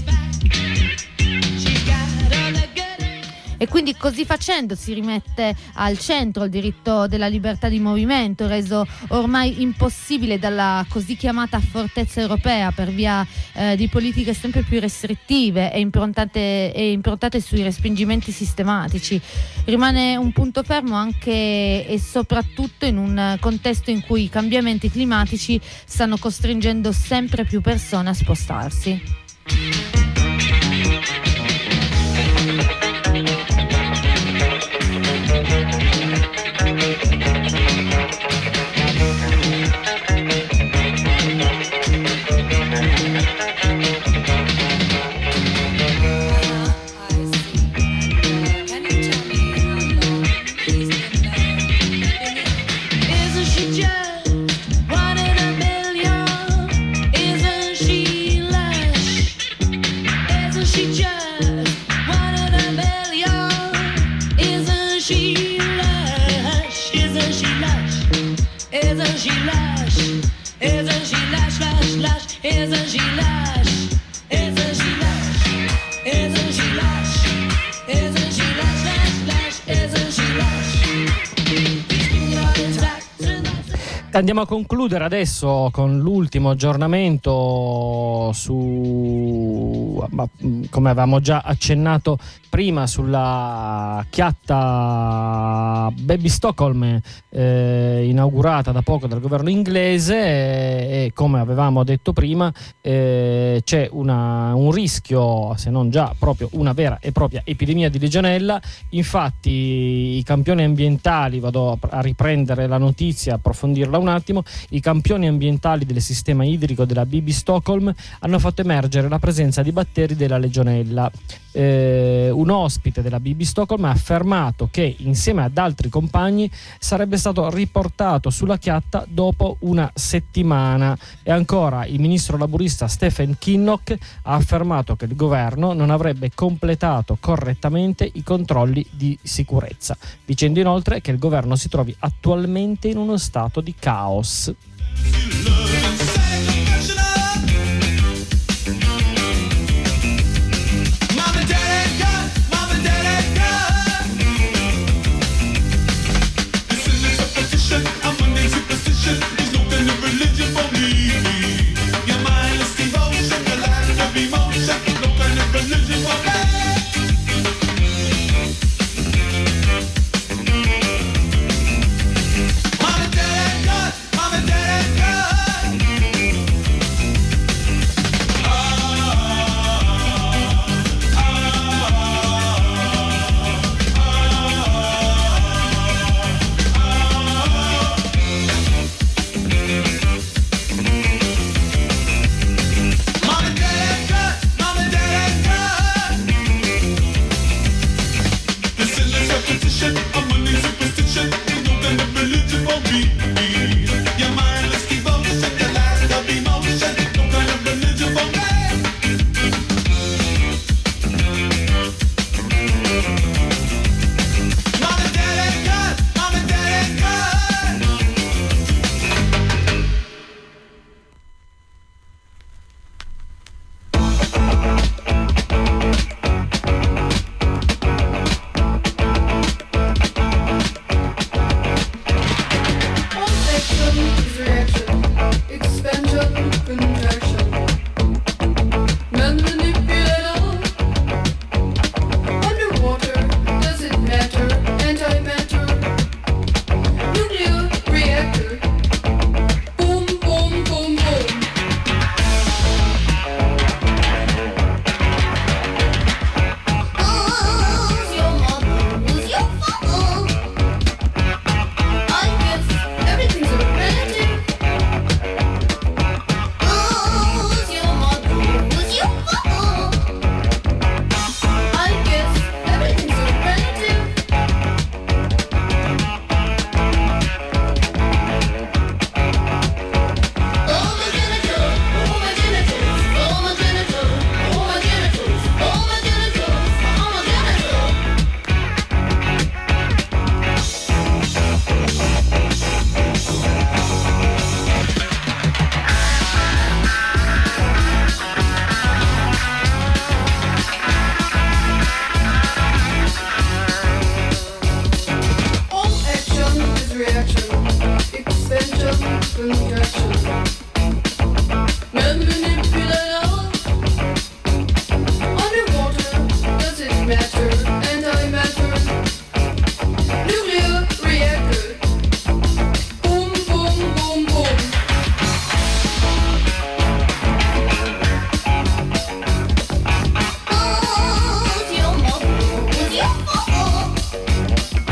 E quindi così facendo si rimette al centro il diritto della libertà di movimento, reso ormai impossibile dalla così chiamata fortezza europea per via eh, di politiche sempre più restrittive e improntate, e improntate sui respingimenti sistematici. Rimane un punto fermo anche e soprattutto in un contesto in cui i cambiamenti climatici stanno costringendo sempre più persone a spostarsi. just one in a million? Isn't she lush? Isn't she just one in a million? Isn't she lush? Isn't she lush? Isn't she lush? Isn't she lush, lush, lush? Isn't she lush? Isn't she lush? Isn't she lush? Isn't she lush, lush, lush? Isn't she lush? Andiamo a concludere adesso con l'ultimo aggiornamento su, come avevamo già accennato prima, sulla chiatta Baby Stockholm eh, inaugurata da poco dal governo inglese e, e come avevamo detto prima eh, c'è una, un rischio, se non già proprio una vera e propria epidemia di legionella. Infatti i campioni ambientali, vado a riprendere la notizia, approfondirla un attimo, i campioni ambientali del sistema idrico della B B Stockholm hanno fatto emergere la presenza di batteri della legionella. Eh, un ospite della B B Stockholm ha affermato che insieme ad altri compagni sarebbe stato riportato sulla chiatta dopo una settimana. E ancora il ministro laburista Stephen Kinnock ha affermato che il governo non avrebbe completato correttamente i controlli di sicurezza, dicendo inoltre che il governo si trovi attualmente in uno stato di caos.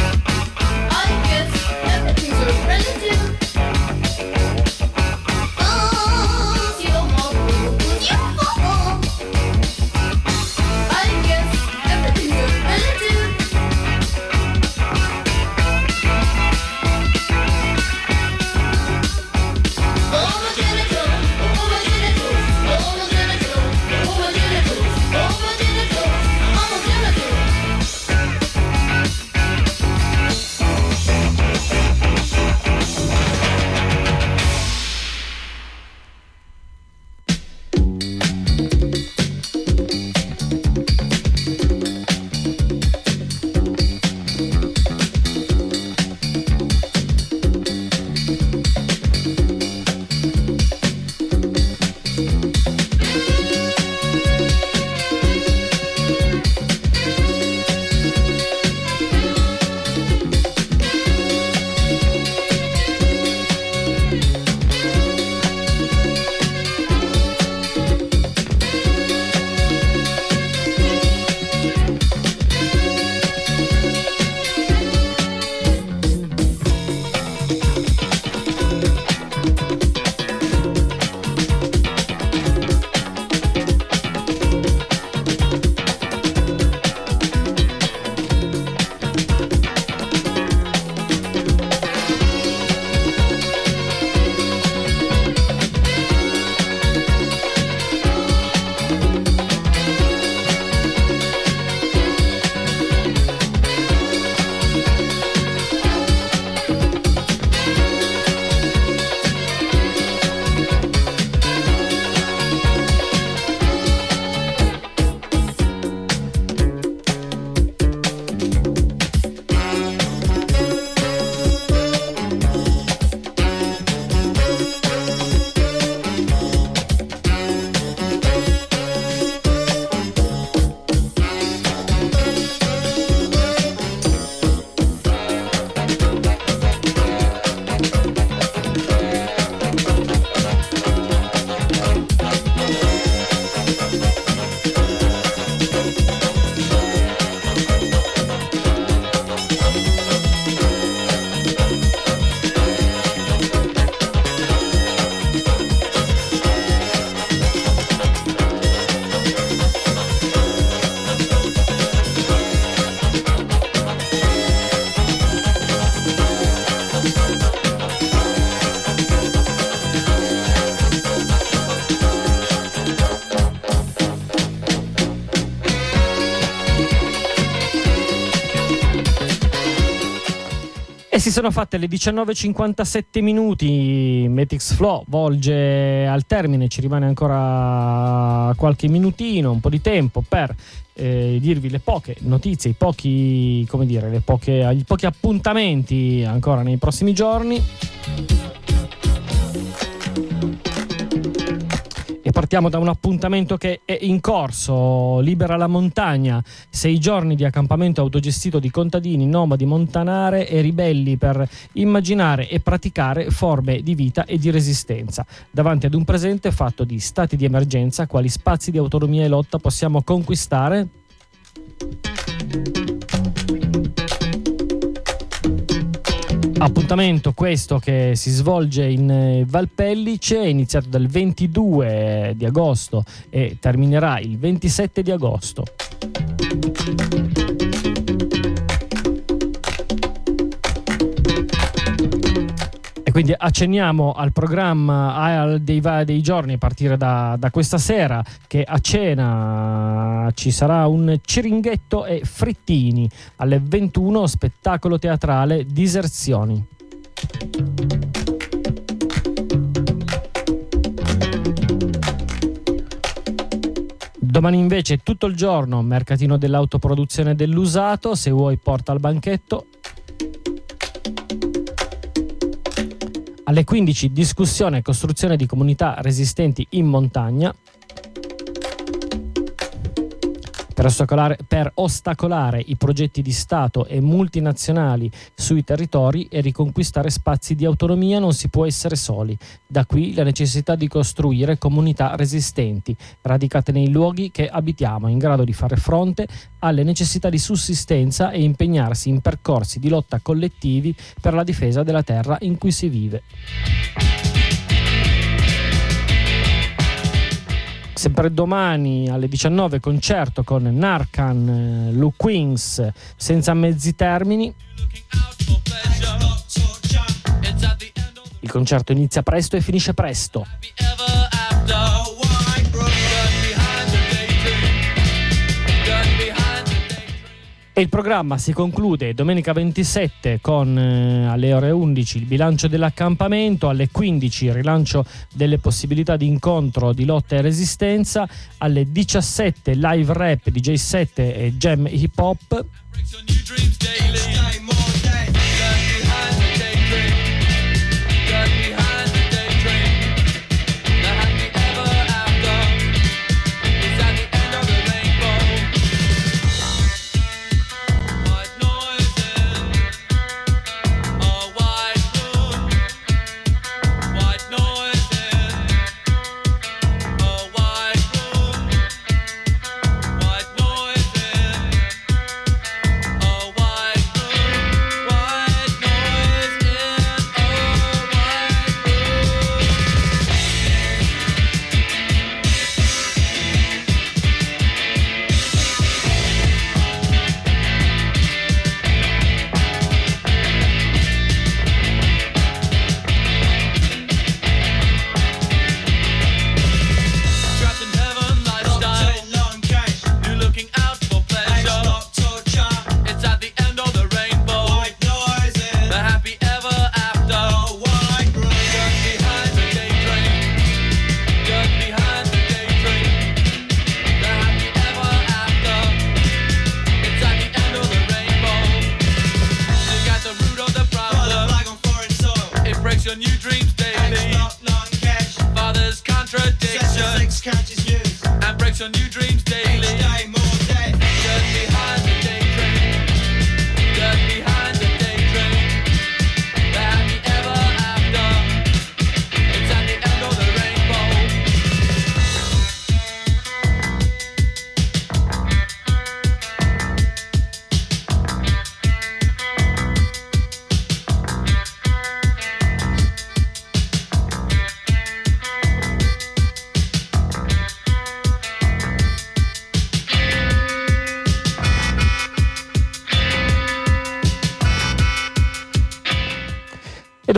I guess everything's so relative. si sono fatte le diciannove e cinquantasette minuti, Matix Flow volge al termine, ci rimane ancora qualche minutino, un po' di tempo per eh, dirvi le poche notizie, i pochi, come dire, le poche, i pochi appuntamenti ancora nei prossimi giorni. E partiamo da un appuntamento che è in corso. Libera la montagna, sei giorni di accampamento autogestito di contadini, nomadi, montanare e ribelli per immaginare e praticare forme di vita e di resistenza. Davanti ad un presente fatto di stati di emergenza, quali spazi di autonomia e lotta possiamo conquistare? Appuntamento questo che si svolge in Valpellice, è iniziato dal ventidue di agosto e terminerà il ventisette di agosto. E quindi accenniamo al programma dei, dei giorni a partire da, da questa sera, che a cena ci sarà un ciringhetto e frittini, alle ventuno spettacolo teatrale Diserzioni. Domani invece tutto il giorno mercatino dell'autoproduzione dell'usato, se vuoi porta al banchetto. Alle quindici discussione e costruzione di comunità resistenti in montagna. Per ostacolare, per ostacolare i progetti di Stato e multinazionali sui territori e riconquistare spazi di autonomia non si può essere soli. Da qui la necessità di costruire comunità resistenti, radicate nei luoghi che abitiamo, in grado di fare fronte alle necessità di sussistenza e impegnarsi in percorsi di lotta collettivi per la difesa della terra in cui si vive. Sempre domani alle diciannove concerto con Narcan, eh, Luke Wings, senza mezzi termini. Il concerto inizia presto e finisce presto. E il programma si conclude domenica ventisette con eh, alle ore undici il bilancio dell'accampamento, alle quindici il rilancio delle possibilità di incontro di lotta e resistenza, alle diciassette live rap, D J set e jam hip hop.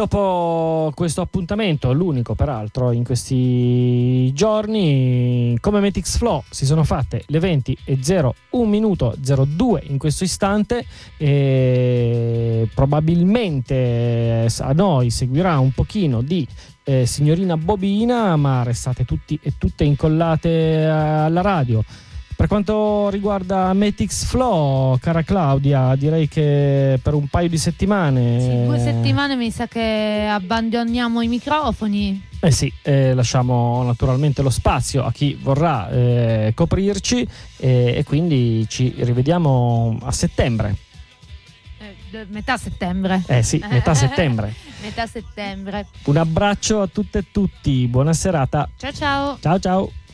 dopo questo appuntamento, l'unico peraltro in questi giorni, come Metix Flow si sono fatte le venti e zero uno minuto zero due in questo istante, e probabilmente a noi seguirà un pochino di eh, signorina Bobina, ma restate tutti e tutte incollate alla radio. Per quanto riguarda Metix Flow, cara Claudia, direi che per un paio di settimane... Sì, due settimane mi sa che abbandoniamo i microfoni. Eh sì, eh, lasciamo naturalmente lo spazio a chi vorrà eh, coprirci eh, e quindi ci rivediamo a settembre. Eh, metà settembre. Eh sì, metà settembre. Metà settembre. Un abbraccio a tutte e tutti, buona serata. Ciao ciao. Ciao ciao.